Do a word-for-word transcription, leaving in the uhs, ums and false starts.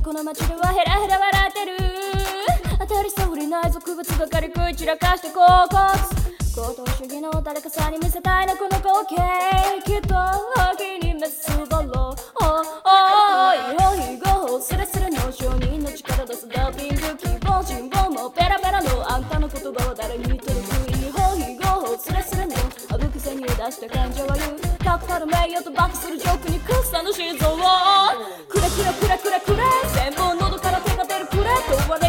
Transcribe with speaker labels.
Speaker 1: この街ではヘラヘラ笑ってる。当たり障りない俗物ばかり食い散らかして高骨行動主義の誰かさんに見せたいなこの光景。きっと秋にメスバローおいおいごスレスレの証人の力出すダービング希望人望もペラペラのあんたの言葉は誰に届くいほいごスレスレのあぶく銭を出した患者は言う確たる名誉とバックするジョークにくっさの心臓をくれくれくれくれくれ全部喉から手が出るくれと言われ